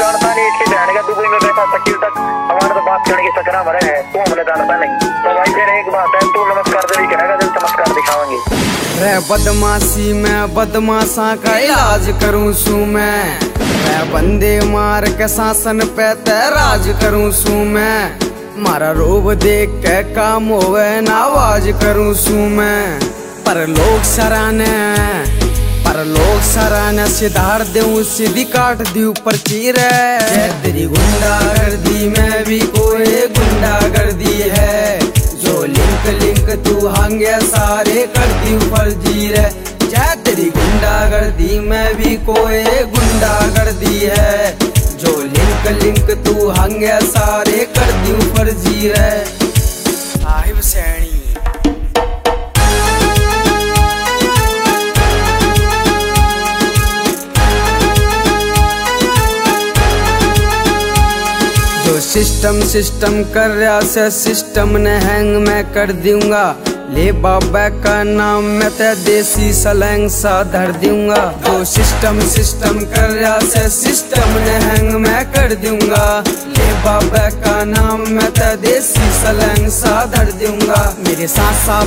जानता नहीं इसके जाने का, दुबई में बैठा शकील तक हमारे तो बात करने की सकरा भरे है, तू हमें जानता नहीं। तो भाई फिर एक बात है, तू नमस्कार दे करेगा, जब चमत्कार दिखावेंगे। रे बदमाशी में बदमाशा का इलाज करूं सू मैं, रे बंदे मार के शासन पे राज करूं सू मैं, मारा रोब देख के काम होवे नावाज करूं सू मैं। पर लोग सराने सिधार दूं सीधी काट दूं पर्ची रे। तेरी गुंडागर्दी में भी कोई गुंडागर्दी है, जो लिंक तू हांगे सारे कर दूं फर्जी रे। तेरी गुंडागर्दी में भी कोई गुंडागर्दी है, जो लिंक तू हांगे सारे कर दूं फर्जी रे। साहिब सैनी सिस्टम कर रहा से सिस्टम ने हैंग मैं कर दूंगा, ले बाबा का नाम मैं ते देसी सलैंग सा धर दूंगा। जो सिस्टम कर रहा से सिस्टम ने हैंग मैं कर दूंगा, ले बाबा का नाम मैं ते देसी सलैंग सा धर दूंगा। मेरे सांसा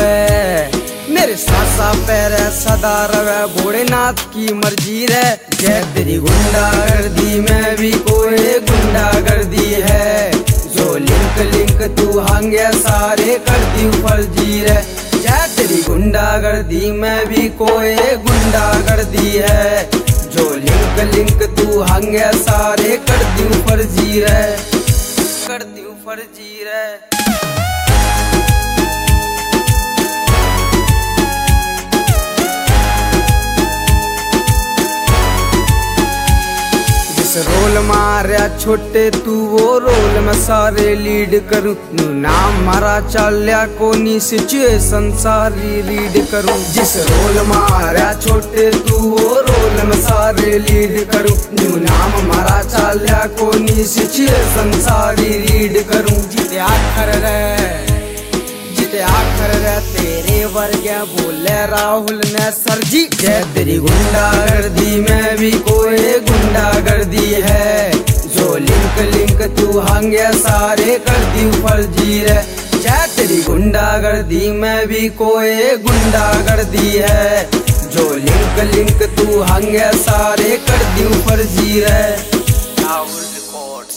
पैर सदा रवे भोलेनाथ की मर्जी रे। जय तेरी गुंडागर्दी में भी कोई गुंडागर्दी है, जो लिंक तू हांगे सारे कर दूं फर्जी रे। जय तेरी गुंडागर्दी में भी कोई गुंडागर्दी है, जो लिंक तू हांगे सारे कर दूं फर्जी रे, कर दूं फर्जी रे। रोल मारा छोटे तू वो रोल में सारे लीड करूं, नाम मारा चाल्या कोनी सिचुएशन सारी रीड करूं। जिस रोल मारा छोटे तू वो रोल में सारे लीड करूं, नाम मारा चाल्या कोनी सिचुएशन सारी रीड करूं। जीते आखर रे तेरे वर्गे बोले राहुल ने सरजी। जय तेरी गुंडागर्दी में भी कोई गुंडागर्दी है, जो लिंक तू हांगे सारे कर दूं फर्जी रे। जय तेरी गुंडागर्दी में भी कोई गुंडागर्दी है, जो लिंक तू हांगे सारे कर दूं फर्जी रे। राहुल